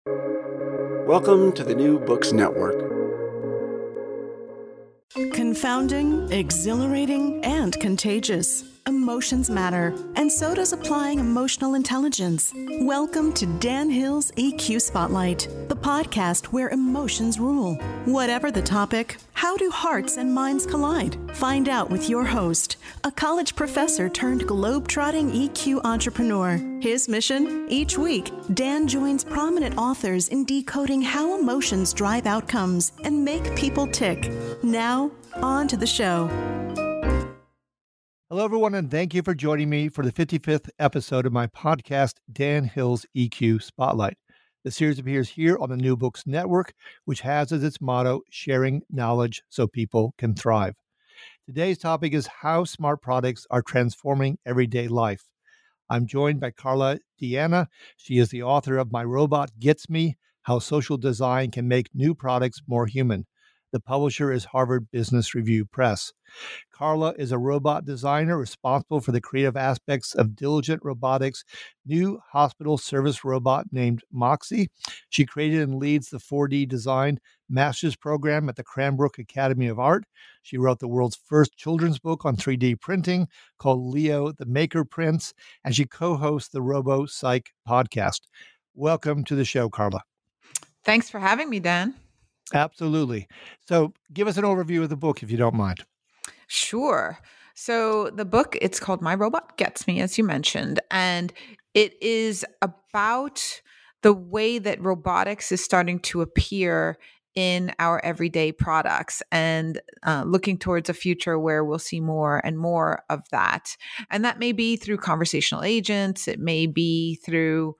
Welcome to the New Books Network. Confounding, exhilarating, and contagious. Emotions matter, and so does applying emotional intelligence. Welcome to Dan Hill's EQ Spotlight, the podcast where emotions rule. Whatever the topic, how do hearts and minds collide? Find out with your host, a college professor turned globe-trotting EQ entrepreneur. His mission? Each week, Dan joins prominent authors in decoding how emotions drive outcomes and make people tick. Now, on to the show. Hello, everyone, and thank you for joining me for the 55th episode of my podcast, Dan Hill's EQ Spotlight. The series appears here on the New Books Network, which has as its motto, sharing knowledge so people can thrive. Today's topic is how smart products are transforming everyday life. I'm joined by Carla Diana. She is the author of My Robot Gets Me, How Social Design Can Make New Products More Human. The publisher is Harvard Business Review Press. Carla is a robot designer responsible for the creative aspects of Diligent Robotics' new hospital service robot named Moxie. She created and leads the 4D Design Master's Program at the Cranbrook Academy of Art. She wrote the world's first children's book on 3D printing called Leo the Maker Prince, and she co-hosts the Robo Psych podcast. Welcome to the show, Carla. Thanks for having me, Dan. Absolutely. So give us an overview of the book, if you don't mind. Sure. So the book, it's called My Robot Gets Me, as you mentioned, and it is about the way that robotics is starting to appear in our everyday products and looking towards a future where we'll see more and more of that. And that may be through conversational agents. It may be through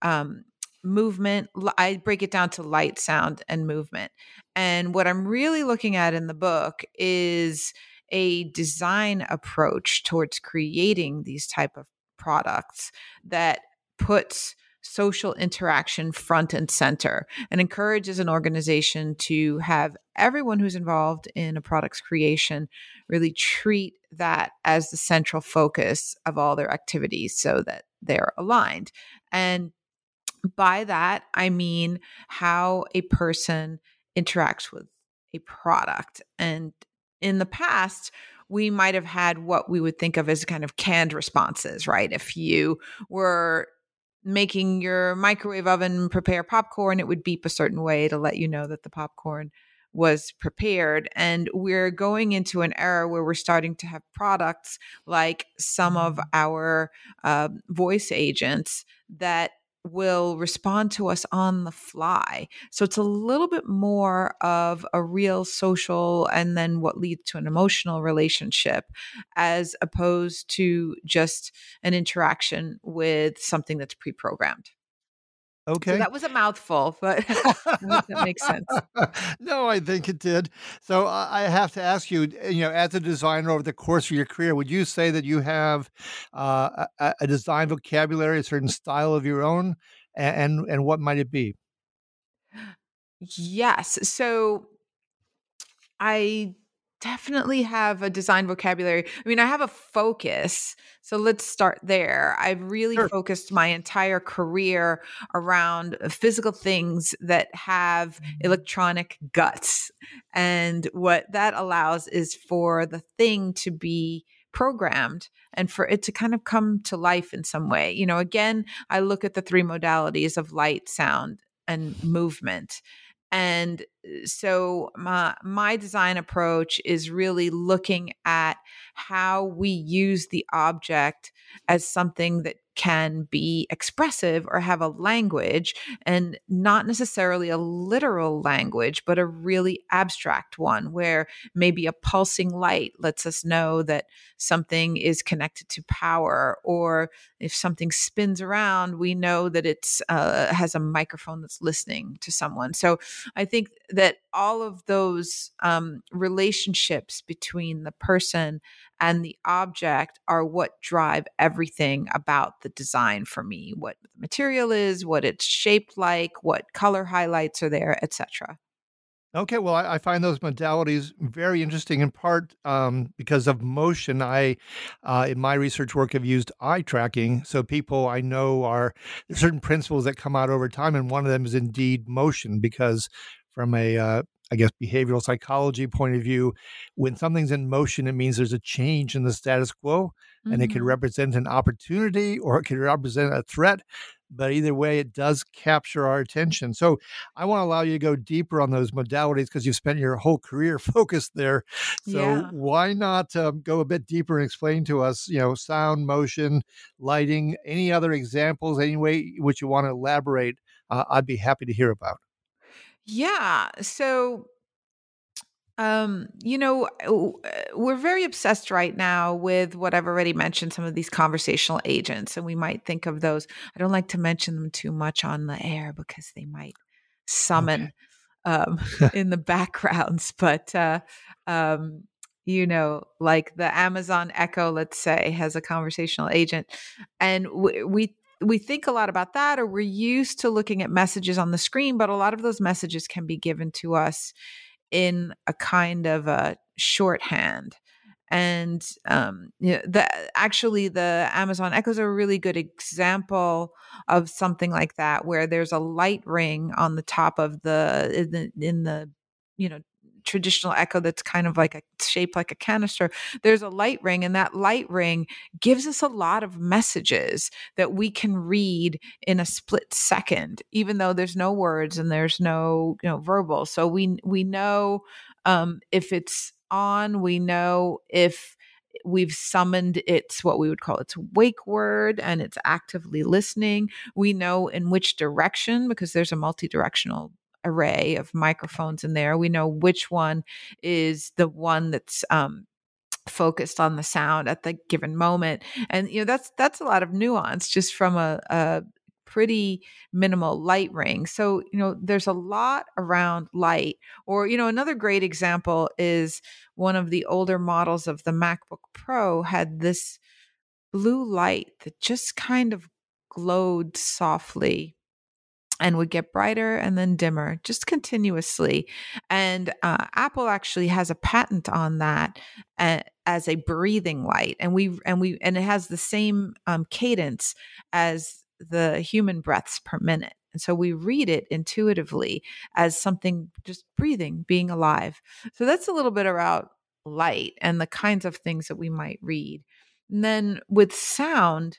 movement. I break it down to light, sound, and movement. And what I'm really looking at in the book is a design approach towards creating these type of products that puts social interaction front and center and encourages an organization to have everyone who's involved in a product's creation really treat that as the central focus of all their activities so that they're aligned. And by that, I mean how a person interacts with a product. And in the past, we might have had what we would think of as kind of canned responses, right? If you were making your microwave oven prepare popcorn, it would beep a certain way to let you know that the popcorn was prepared. And we're going into an era where we're starting to have products like some of our voice agents that will respond to us on the fly. So it's a little bit more of a real social and then what leads to an emotional relationship as opposed to just an interaction with something that's pre-programmed. Okay. So that was a mouthful, but I hope that makes sense. No, I think it did. So I have to ask you, as a designer over the course of your career, would you say that you have a design vocabulary, a certain style of your own, and what might it be? Yes. So I definitely have a design vocabulary. I mean, I have a focus. So let's start there. I've really Sure. focused my entire career around physical things that have electronic guts. And what that allows is for the thing to be programmed and for it to kind of come to life in some way. Again, I look at the three modalities of light, sound, and movement. And so my design approach is really looking at how we use the object as something that can be expressive or have a language, and not necessarily a literal language, but a really abstract one where maybe a pulsing light lets us know that something is connected to power, or if something spins around, we know that it's has a microphone that's listening to someone. So I think that all of those relationships between the person and the object are what drive everything about the design for me. What the material is, what it's shaped like, what color highlights are there, etc. Okay, well, I find those modalities very interesting in part because of motion. In my research work, have used eye tracking. So people I know there's certain principles that come out over time, and one of them is indeed motion. Because from a, I guess, behavioral psychology point of view, when something's in motion, it means there's a change in the status quo, and it could Mhm. represent an opportunity or it could represent a threat. But either way, it does capture our attention. So I want to allow you to go deeper on those modalities because you've spent your whole career focused there. So Yeah. why not go a bit deeper and explain to us, sound, motion, lighting, any other examples, any way which you want to elaborate? I'd be happy to hear about. Yeah. So, we're very obsessed right now with what I've already mentioned, some of these conversational agents, and we might think of those. I don't like to mention them too much on the air because they might Okay. summon um, in the backgrounds, but um, like the Amazon Echo, let's say, has a conversational agent, and we think a lot about that, or we're used to looking at messages on the screen, but a lot of those messages can be given to us in a kind of a shorthand. And the Amazon Echoes are a really good example of something like that, where there's a light ring on the top of the you know traditional Echo that's kind of like a shaped like a canister. There's a light ring, and that light ring gives us a lot of messages that we can read in a split second, even though there's no words and there's no verbal. So we know if it's on, we know if we've summoned its what we would call its wake word and it's actively listening. We know in which direction, because there's a multi-directional array of microphones in there. We know which one is the one that's focused on the sound at the given moment. And that's a lot of nuance just from a pretty minimal light ring. So there's a lot around light. Or another great example is one of the older models of the MacBook Pro had this blue light that just kind of glowed softly and would get brighter and then dimmer just continuously. And Apple actually has a patent on that as a breathing light, and it has the same cadence as the human breaths per minute. And so we read it intuitively as something just breathing, being alive. So that's a little bit about light and the kinds of things that we might read. And then with sound,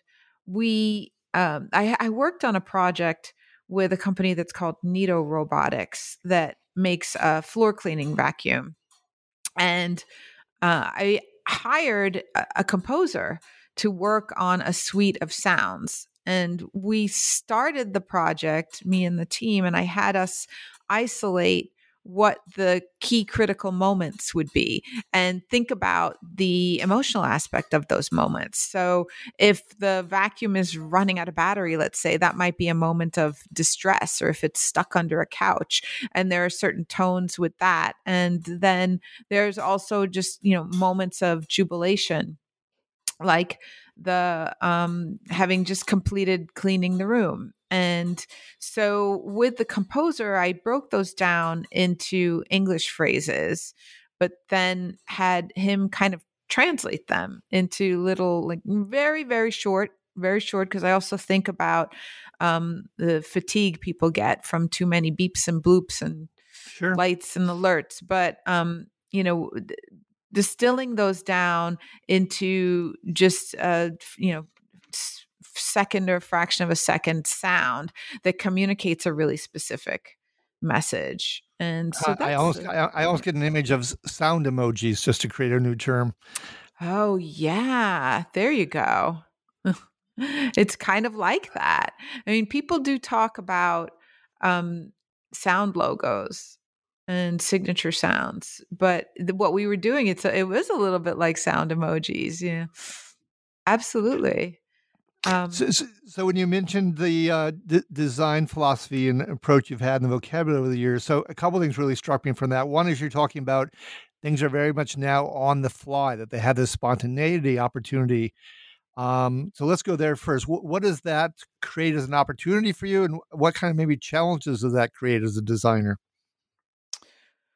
I worked on a project with a company that's called Nito Robotics that makes a floor cleaning vacuum. And I hired a composer to work on a suite of sounds. And we started the project, me and the team, and I had us isolate what the key critical moments would be and think about the emotional aspect of those moments. So, if the vacuum is running out of battery, let's say, that might be a moment of distress, or if it's stuck under a couch, and there are certain tones with that. And then there's also just moments of jubilation, like the having just completed cleaning the room. And so with the composer, I broke those down into English phrases, but then had him kind of translate them into little, like, very very short, because I also think about the fatigue people get from too many beeps and bloops and Sure. lights and alerts. But distilling those down into just second or fraction of a second sound that communicates a really specific message. And so I that's almost, I almost get an image of sound emojis just to create a new term. oh yeah, there you go. It's kind of like that. I mean, people do talk about um, sound logos and signature sounds, but what we were doing, it was a little bit like sound emojis. Yeah, absolutely. Um, So when you mentioned the design philosophy and approach you've had in the vocabulary over the years, so a couple of things really struck me from that. One is you're talking about things are very much now on the fly, that they have this spontaneity opportunity. So let's go there first. What does that create as an opportunity for you, and what kind of maybe challenges does that create as a designer?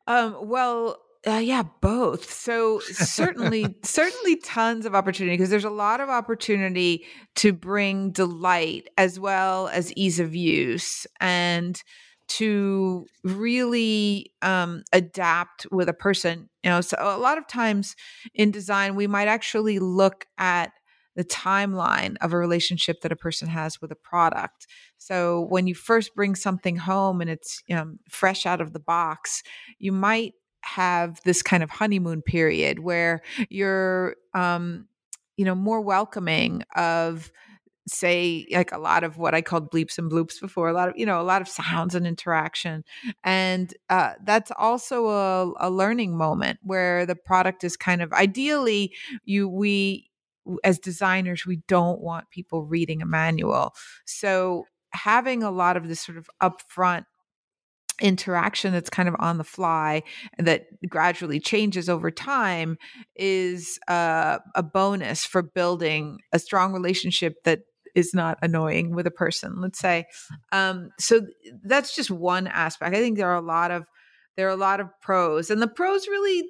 Well, yeah, both. So certainly tons of opportunity because there's a lot of opportunity to bring delight as well as ease of use and to really adapt with a person. So a lot of times in design, we might actually look at the timeline of a relationship that a person has with a product. So when you first bring something home and it's fresh out of the box, you might have this kind of honeymoon period where you're more welcoming of, say, like a lot of what I called bleeps and bloops before, a lot of sounds and interaction. And that's also a learning moment where the product is kind of ideally we as designers, we don't want people reading a manual. So having a lot of this sort of upfront interaction that's kind of on the fly and that gradually changes over time is a bonus for building a strong relationship that is not annoying with a person, let's say. So that's just one aspect. I think there are a lot of pros, and the pros really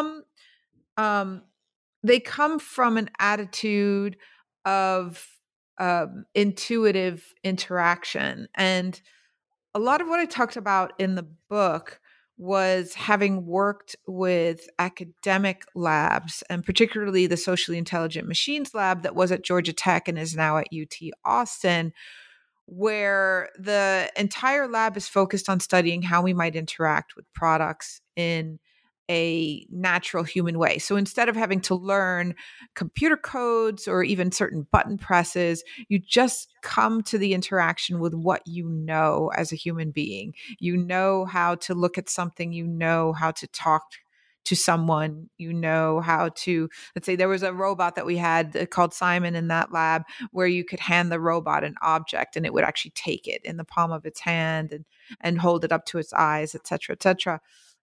um, they come from an attitude of intuitive interaction. And a lot of what I talked about in the book was having worked with academic labs, and particularly the Socially Intelligent Machines Lab that was at Georgia Tech and is now at UT Austin, where the entire lab is focused on studying how we might interact with products in a natural human way. So instead of having to learn computer codes or even certain button presses, you just come to the interaction with what you know as a human being. You know how to look at something, you know how to talk to someone, you know how to, let's say there was a robot that we had called Simon in that lab where you could hand the robot an object and it would actually take it in the palm of its hand and hold it up to its eyes, et cetera, et cetera.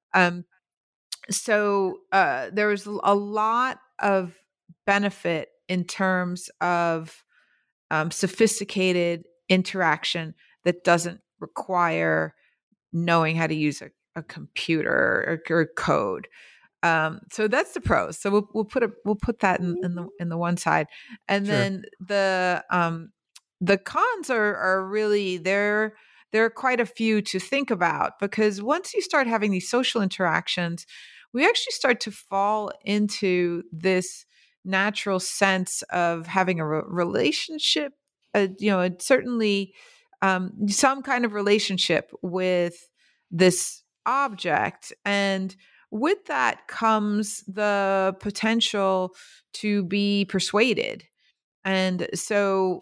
So there was a lot of benefit in terms of sophisticated interaction that doesn't require knowing how to use a computer or code. So that's the pros. So we'll put that in the one side, and Sure. then the cons are really there. There are quite a few to think about because once you start having these social interactions, we actually start to fall into this natural sense of having a relationship. Certainly some kind of relationship with this object, and with that comes the potential to be persuaded. And so,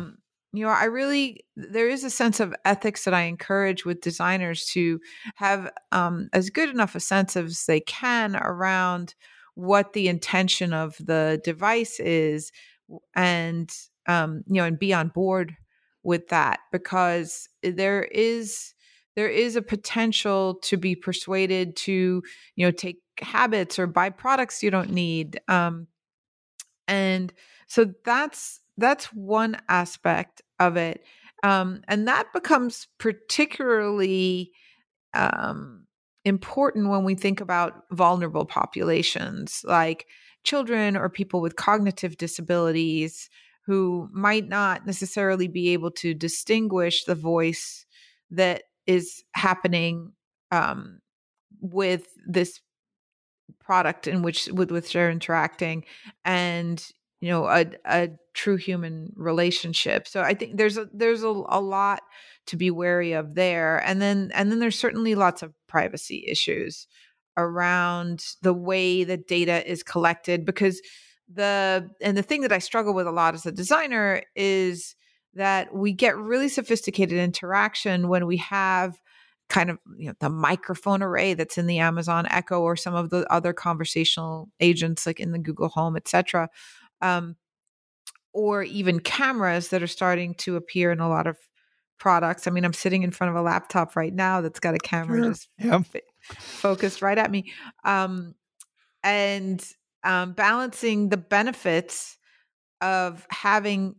there is a sense of ethics that I encourage with designers to have as good enough a sense as they can around what the intention of the device is, and, and be on board with that, because there is a potential to be persuaded to, take habits or buy products you don't need. And so that's one aspect of it. And that becomes particularly um, important when we think about vulnerable populations like children or people with cognitive disabilities who might not necessarily be able to distinguish the voice that is happening um, with this product in which they're interacting, and a true human relationship. So I think there's a lot to be wary of there, and then there's certainly lots of privacy issues around the way that data is collected, because the thing that I struggle with a lot as a designer is that we get really sophisticated interaction when we have kind of the microphone array that's in the Amazon Echo or some of the other conversational agents like in the Google Home, etc., or even cameras that are starting to appear in a lot of products. I mean, I'm sitting in front of a laptop right now that's got a camera Sure. just Yeah. focused right at me, and balancing the benefits of having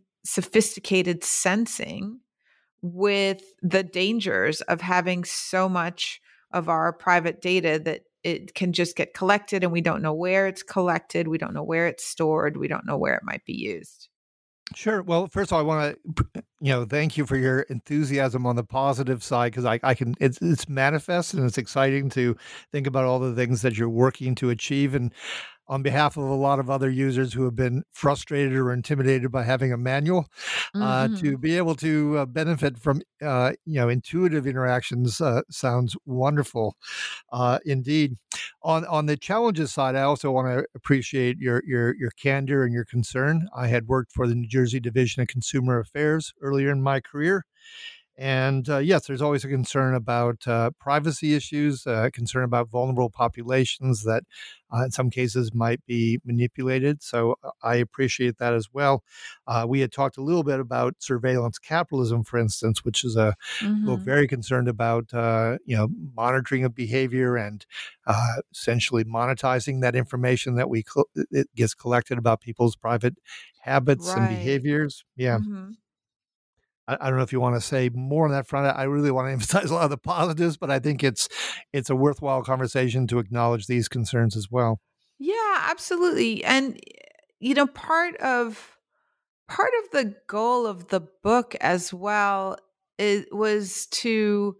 sophisticated sensing with the dangers of having so much of our private data that it can just get collected and we don't know where it's collected. We don't know where it's stored. We don't know where it might be used. Sure. Well, first of all, I want to, thank you for your enthusiasm on the positive side, because I can, it's manifest and it's exciting to think about all the things that you're working to achieve. And on behalf of a lot of other users who have been frustrated or intimidated by having a manual, to be able to benefit from, intuitive interactions sounds wonderful, indeed. On the challenges side, I also want to appreciate your candor and your concern. I had worked for the New Jersey Division of Consumer Affairs earlier in my career. And yes, there's always a concern about privacy issues, concern about vulnerable populations that in some cases might be manipulated. So I appreciate that as well. We had talked a little bit about surveillance capitalism, for instance, which is a book very concerned about, monitoring of behavior and essentially monetizing that information that it gets collected about people's private habits and behaviors. Yeah. I don't know if you want to say more on that front. I really want to emphasize a lot of the positives, but I think it's a worthwhile conversation to acknowledge these concerns as well. Yeah, absolutely. And part of the goal of the book as well was to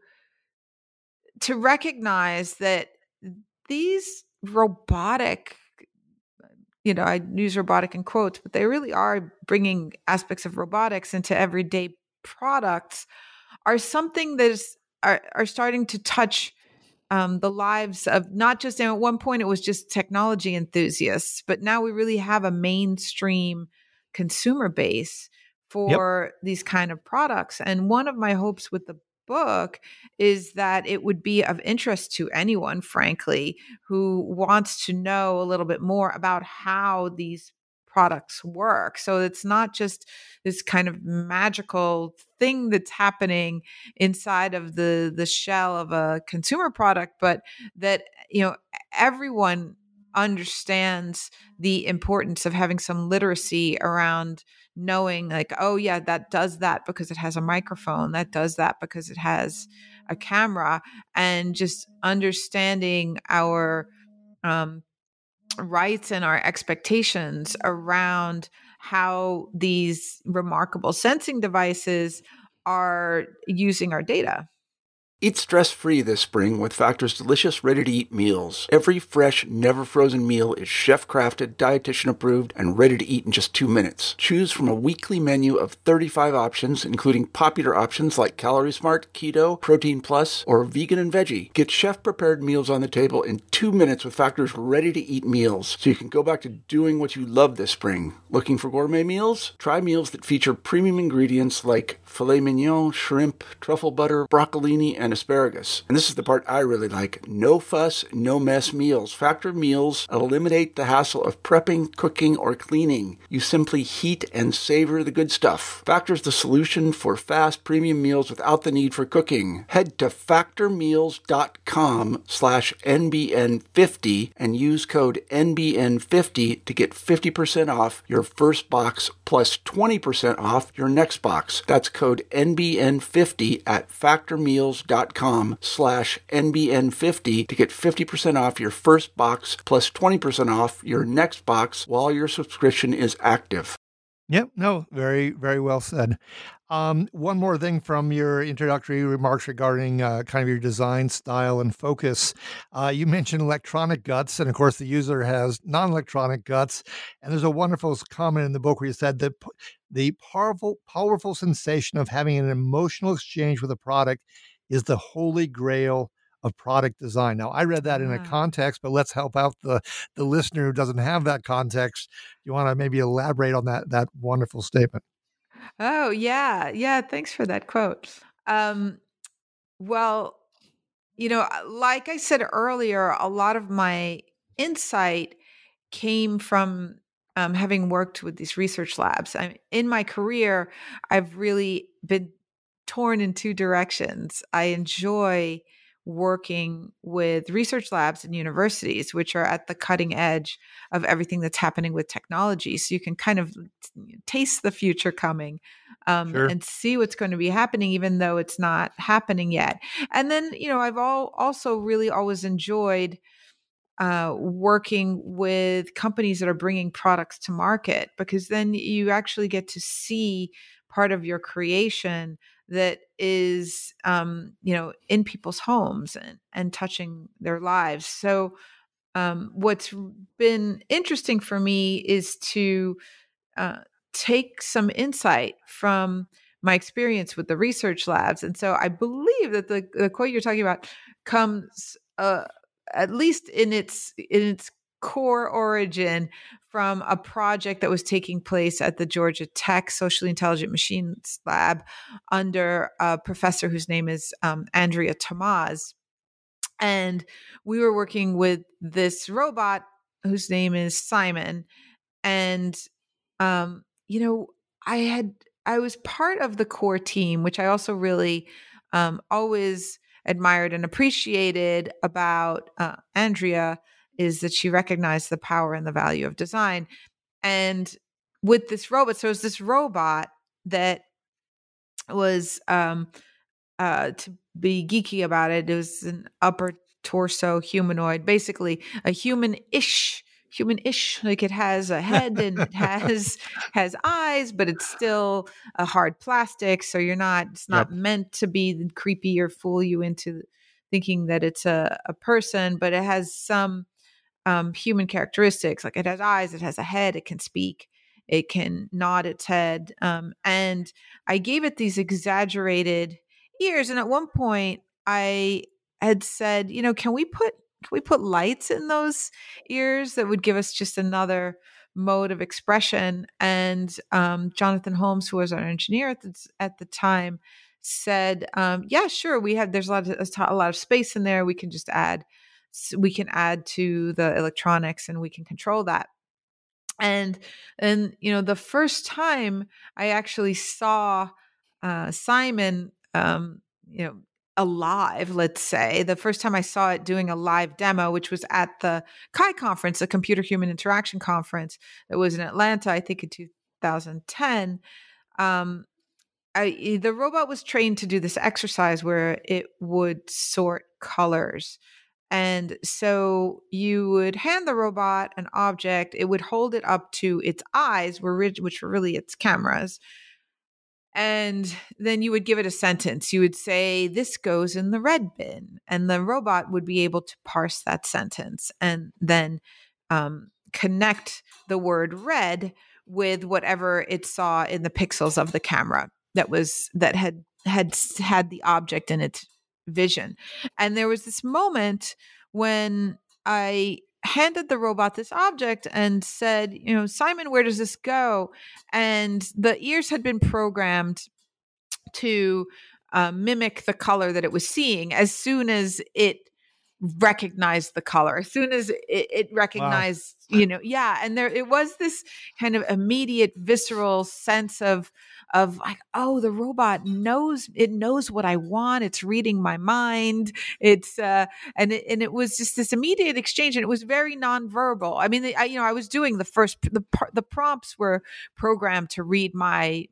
recognize that these robotic, I use robotic in quotes, but they really are bringing aspects of robotics into everyday products, are something that are starting to touch the lives of not just, at one point it was just technology enthusiasts, but now we really have a mainstream consumer base for these kind of products. And one of my hopes with the book is that it would be of interest to anyone, frankly, who wants to know a little bit more about how these products work. So it's not just this kind of magical thing that's happening inside of the shell of a consumer product, but that everyone understands the importance of having some literacy around knowing, like, oh yeah, that does that because it has a microphone, that does that because it has a camera, and just understanding our rights and our expectations around how these remarkable sensing devices are using our data. Eat stress-free this spring with Factor's delicious ready-to-eat meals. Every fresh, never-frozen meal is chef-crafted, dietitian-approved, and ready to eat in just 2 minutes. Choose from a weekly menu of 35 options, including popular options like Calorie Smart, Keto, Protein Plus, or Vegan and Veggie. Get chef-prepared meals on the table in 2 minutes with Factor's ready-to-eat meals, so you can go back to doing what you love this spring. Looking for gourmet meals? Try meals that feature premium ingredients like filet mignon, shrimp, truffle butter, broccolini, and asparagus. And this is the part I really like. No fuss, no mess meals. Factor meals eliminate the hassle of prepping, cooking, or cleaning. You simply heat and savor the good stuff. Factor's the solution for fast premium meals without the need for cooking. Head to factormeals.com/NBN50 and use code NBN50 to get 50% off your first box plus 20% off your next box. That's code NBN50 at factormeals.com/NBN50 to get 50% off your first box plus 20% off your next box while your subscription is active. Yep. No, very, very well said. One more thing from your introductory remarks regarding kind of your design style and focus. You mentioned electronic guts, and of course the user has non-electronic guts. And there's a wonderful comment in the book where you said that the powerful sensation of having an emotional exchange with a product is the holy grail of product design. Now, I read that in a context, but let's help out the listener who doesn't have that context. You want to maybe elaborate on that wonderful statement? Oh, yeah. Yeah. Thanks for that quote. Well, like I said earlier, a lot of my insight came from having worked with these research labs. In my career, I've really been torn in two directions. I enjoy working with research labs and universities, which are at the cutting edge of everything that's happening with technology. So you can kind of taste the future coming. Sure. and see what's going to be happening, even though it's not happening yet. And then, I've also really always enjoyed working with companies that are bringing products to market, because then you actually get to see part of your creation that is, in people's homes and touching their lives. So what's been interesting for me is to uh, take some insight from my experience with the research labs. And so I believe that the quote you're talking about comes, at least in its core origin, from a project that was taking place at the Georgia Tech Socially Intelligent Machines Lab under a professor whose name is Andrea Tamaz. And we were working with this robot whose name is Simon. And um, you know, I was part of the core team, which I also really always admired and appreciated about Andrea, is that she recognized the power and the value of design. And with this robot, so it was this robot that was to be geeky about it, it was an upper torso humanoid, basically a humanish, like it has a head and it has eyes, but it's still a hard plastic, so it's not Yep. meant to be creepy or fool you into thinking that it's a person, but it has some human characteristics. Like, it has eyes, it has a head, it can speak, it can nod its head, and I gave it these exaggerated ears. And at one point I had said, can we put lights in those ears that would give us just another mode of expression? And Jonathan Holmes, who was our engineer at the time, said, yeah, sure, there's a lot of space in there, we can add to the electronics and we can control that. And the first time I actually saw Simon, alive, let's say, the first time I saw it doing a live demo, which was at the CHI conference, the Computer Human Interaction Conference that was in Atlanta, I think in 2010. The robot was trained to do this exercise where it would sort colors. And so you would hand the robot an object, it would hold it up to its eyes, which were really its cameras. And then you would give it a sentence. You would say, this goes in the red bin. And the robot would be able to parse that sentence and then connect the word red with whatever it saw in the pixels of the camera that had the object in its vision. And there was this moment when I handed the robot this object and said, Simon, where does this go? And the ears had been programmed to mimic the color that it was seeing as soon as it recognized the color, as soon as it recognized, wow. And it was this kind of immediate visceral sense of like, oh, the robot knows what I want. It's reading my mind. It's and it was just this immediate exchange, and it was very nonverbal. I mean, I was doing the prompts were programmed to read my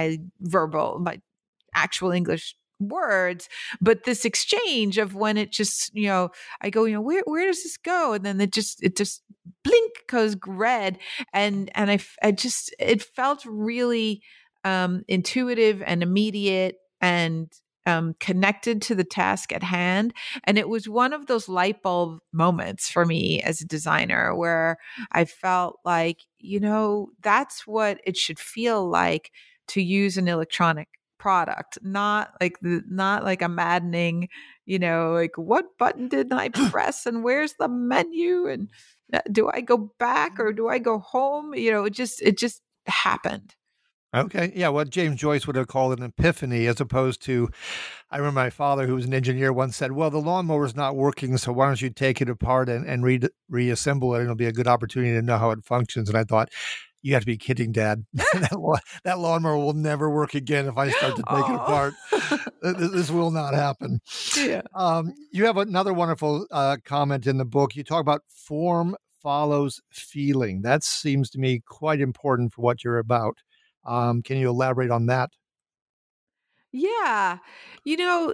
actual English words, but this exchange of when it just, I go, where does this go? And then it just blink goes red. And it felt really intuitive and immediate and connected to the task at hand. And it was one of those light bulb moments for me as a designer where I felt like, that's what it should feel like to use an electronic product, not like a maddening, like, what button did I press and where's the menu and do I go back or do I go home? It just happened. Okay. Yeah. What James Joyce would have called an epiphany, as opposed to, I remember my father, who was an engineer, once said, well, the lawnmower's not working, so why don't you take it apart and reassemble it? It'll be a good opportunity to know how it functions. And I thought, you have to be kidding, Dad. That lawnmower will never work again if I start to take it apart. This will not happen. Yeah. You have another wonderful comment in the book. You talk about form follows feeling. That seems to me quite important for what you're about. Can you elaborate on that? Yeah. You know,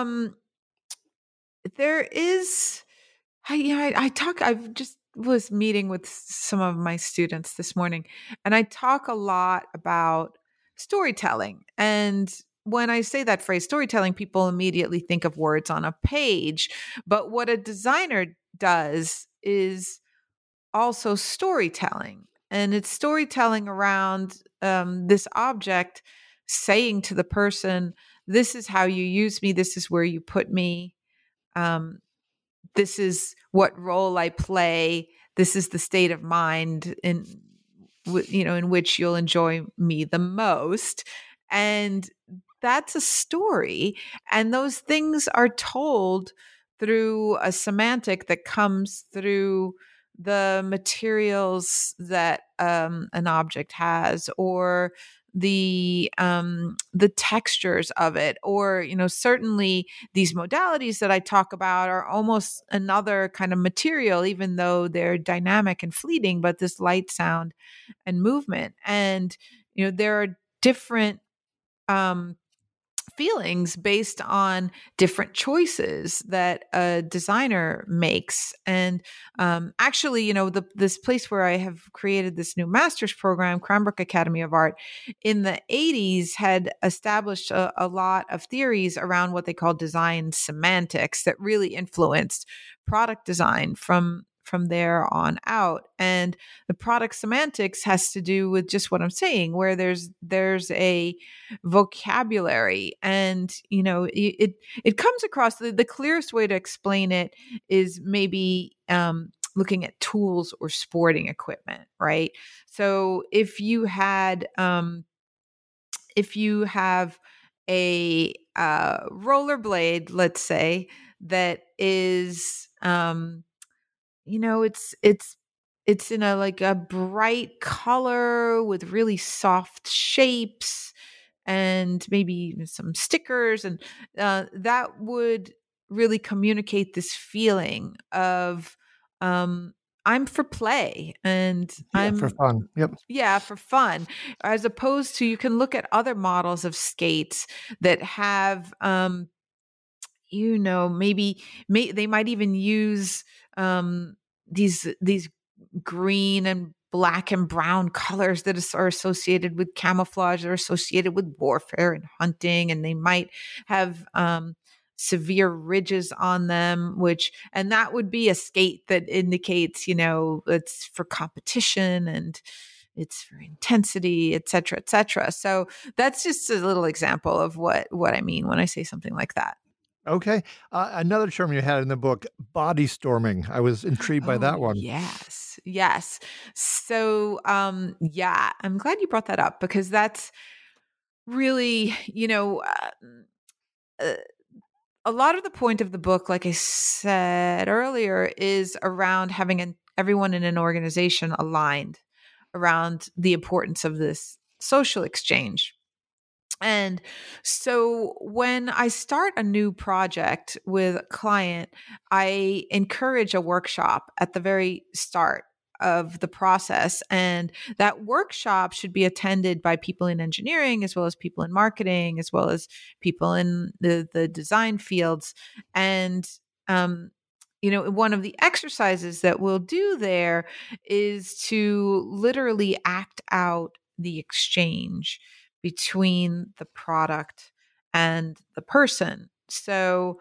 there is, I've just was meeting with some of my students this morning, and I talk a lot about storytelling. And when I say that phrase storytelling, people immediately think of words on a page. But what a designer does is also storytelling. And it's storytelling around this object saying to the person, this is how you use me, this is where you put me. Um, this is what role I play. This is the state of mind in which you'll enjoy me the most. And that's a story. And those things are told through a semantic that comes through the materials that an object has, or the textures of it, or certainly these modalities that I talk about are almost another kind of material, even though they're dynamic and fleeting, but this light, sound, and movement. And, there are different um, feelings based on different choices that a designer makes. And actually, this place where I have created this new master's program, Cranbrook Academy of Art, in the 80s had established a lot of theories around what they call design semantics that really influenced product design from there on out. And the product semantics has to do with just what I'm saying, where there's a vocabulary, and it comes across, the clearest way to explain it is maybe looking at tools or sporting equipment, right? So if you have a rollerblade, let's say, that is it's in a like a bright color with really soft shapes and maybe some stickers, and that would really communicate this feeling of um I'm for play, and Yeah, for fun. Yep. yeah, for fun, as opposed to, you can look at other models of skates that have maybe they might even use these green and black and brown colors that are associated with camouflage, or associated with warfare and hunting, and they might have severe ridges on them, and that would be a skate that indicates, it's for competition and it's for intensity, et cetera, et cetera. So that's just a little example of what I mean when I say something like that. Okay. Another term you had in the book, body storming. I was intrigued by Oh, that one. yes. Yes. So, yeah, I'm glad you brought that up, because that's really, uh, a lot of the point of the book, like I said earlier, is around having everyone in an organization aligned around the importance of this social exchange. And so when I start a new project with a client, I encourage a workshop at the very start of the process. And that workshop should be attended by people in engineering, as well as people in marketing, as well as people in the design fields. And, one of the exercises that we'll do there is to literally act out the exchange between the product and the person. So,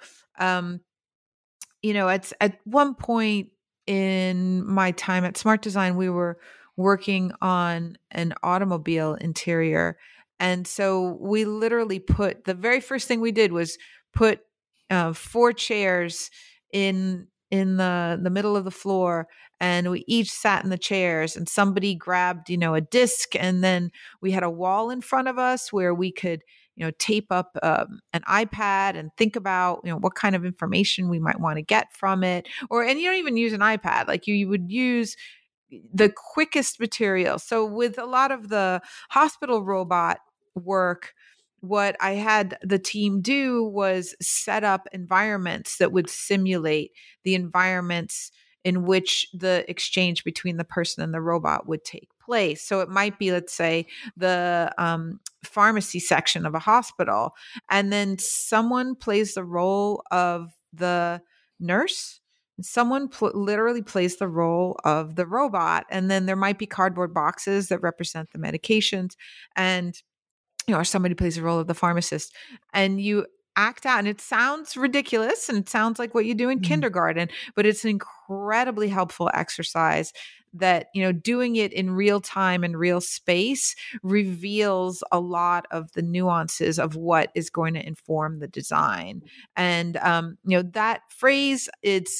it's at one point in my time at Smart Design, we were working on an automobile interior. And so we literally the very first thing we did was put 4 chairs in the middle of the floor, and we each sat in the chairs, and somebody grabbed a disc, and then we had a wall in front of us where we could tape up an iPad and think about what kind of information we might want to get from it. And you don't even use an iPad, like you would use the quickest material. So with a lot of the hospital robot work, what I had the team do was set up environments that would simulate the environments in which the exchange between the person and the robot would take place. So it might be, let's say, the pharmacy section of a hospital, and then someone plays the role of the nurse. Someone literally plays the role of the robot, and then there might be cardboard boxes that represent the medications, and or somebody plays the role of the pharmacist, and you act out. And it sounds ridiculous, and it sounds like what you do in kindergarten, but it's an incredibly helpful exercise that, doing it in real time and real space reveals a lot of the nuances of what is going to inform the design. And, that phrase, it's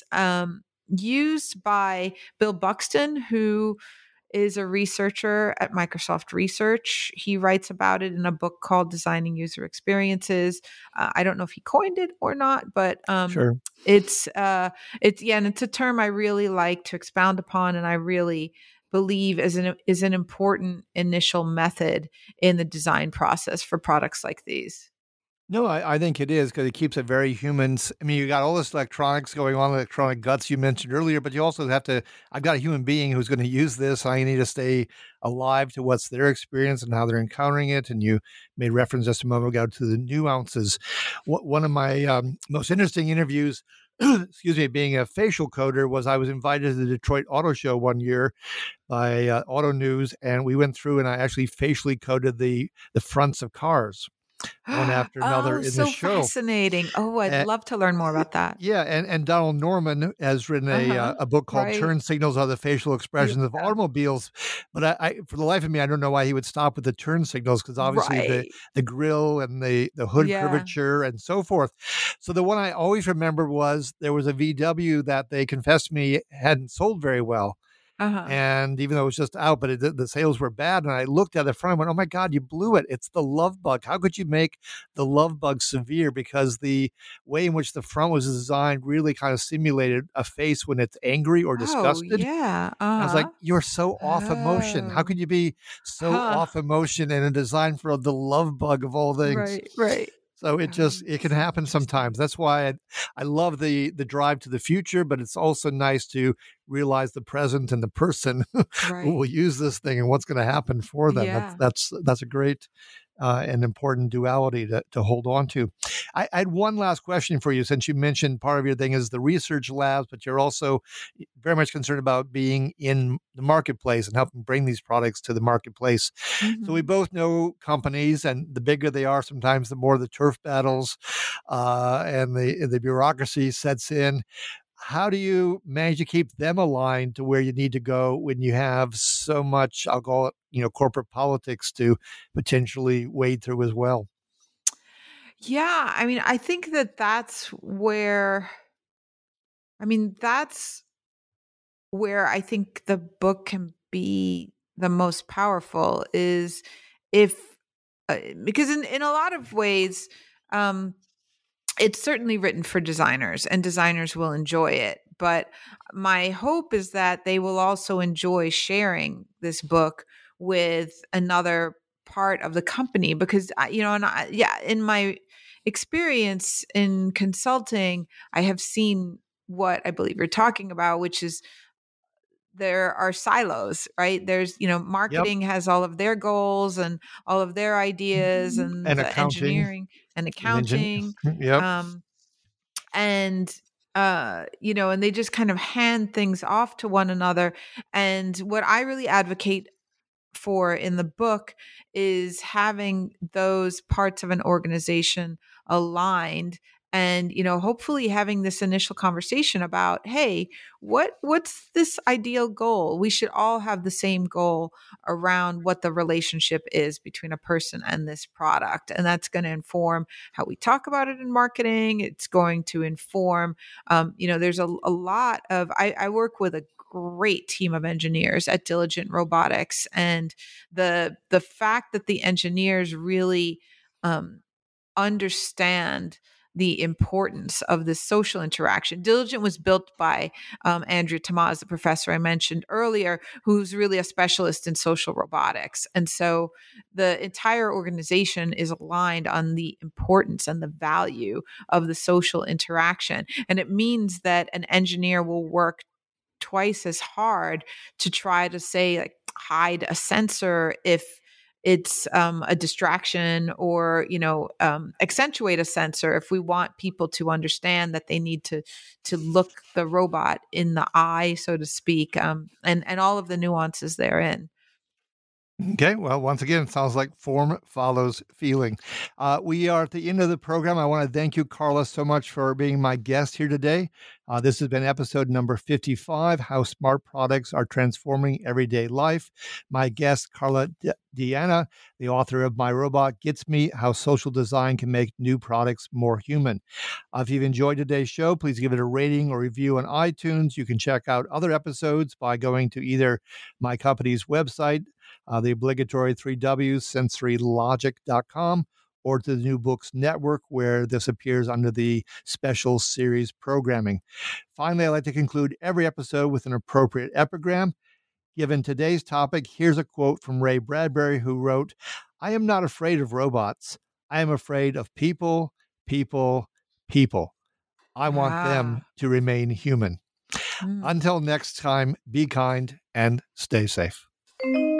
used by Bill Buxton, who is a researcher at Microsoft Research. He writes about it in a book called Designing User Experiences. I don't know if he coined it or not, but Sure. it's and it's a term I really like to expound upon, and I really believe is an important initial method in the design process for products like these. No, I think it is because it keeps it very human. I mean, you got all this electronics going on, electronic guts you mentioned earlier, but you also have to, I've got a human being who's going to use this. I need to stay alive to what's their experience and how they're encountering it. And you made reference just a moment ago to the nuances. One of my most interesting interviews, excuse me, being a facial coder, was I was invited to the Detroit Auto Show one year by Auto News, and we went through and I actually facially coded the fronts of cars, one after another in the show. Fascinating. Oh, I'd love to learn more about that. Yeah, and Donald Norman has written a book called Turn Signals are the Facial Expressions of Automobiles. But I, for the life of me, I don't know why he would stop with the turn signals, because obviously the grill and the hood curvature and so forth. So the one I always remember was there was a VW that they confessed to me hadn't sold very well. And even though it was just out, but the sales were bad. And I looked at the front and went, oh my God, you blew it. It's the love bug. How could you make the love bug severe? Because the way in which the front was designed really kind of simulated a face when it's angry or disgusted. Yeah. I was like, you're so off emotion. How could you be so off emotion in a design for the love bug of all things? Right. So it can happen sometimes. That's why I love the drive to the future, but it's also nice to realize the present and the person who will use this thing and what's going to happen for them. Yeah. That's a great and important duality to hold on to. I had one last question for you, since you mentioned part of your thing is the research labs, but you're also very much concerned about being in the marketplace and helping bring these products to the marketplace. So we both know companies, and the bigger they are, sometimes the more the turf battles and the bureaucracy sets in. How do you manage to keep them aligned to where you need to go when you have so much, I'll call it, corporate politics to potentially wade through as well? Yeah. I mean, I think that's where I think the book can be the most powerful, is if, because in a lot of ways, it's certainly written for designers, and designers will enjoy it. But my hope is that they will also enjoy sharing this book with another part of the company, because in my experience in consulting, I have seen what I believe you're talking about, which is there are silos, right? There's, marketing has all of their goals and all of their ideas, and the accounting, engineering and accounting. Yep. And and they just kind of hand things off to one another. And what I really advocate for in the book is having those parts of an organization aligned, and hopefully having this initial conversation about, hey, what's this ideal goal? We should all have the same goal around what the relationship is between a person and this product, and that's going to inform how we talk about it in marketing. It's going to inform there's a lot of I work with a great team of engineers at Diligent Robotics, and the fact that the engineers really understand the importance of this social interaction. Diligent was built by Andrea Tamaz, the professor I mentioned earlier, who's really a specialist in social robotics. And so the entire organization is aligned on the importance and the value of the social interaction. And it means that an engineer will work twice as hard to try to say, like, hide a sensor if it's a distraction, or accentuate a sensor if we want people to understand that they need to look the robot in the eye, so to speak, and all of the nuances therein. Okay, well, once again, it sounds like form follows feeling. We are at the end of the program. I want to thank you, Carla, so much for being my guest here today. This has been episode number 55, How Smart Products Are Transforming Everyday Life. My guest, Carla Diana, the author of My Robot Gets Me, How Social Design Can Make New Products More Human. If you've enjoyed today's show, please give it a rating or review on iTunes. You can check out other episodes by going to either my company's website, the obligatory 3 W's, sensorylogic.com, or to the New Books Network, where this appears under the special series programming. Finally, I like to conclude every episode with an appropriate epigram. Given today's topic, here's a quote from Ray Bradbury, who wrote, "I am not afraid of robots. I am afraid of people, people, people. I want them to remain human." Until next time, be kind and stay safe.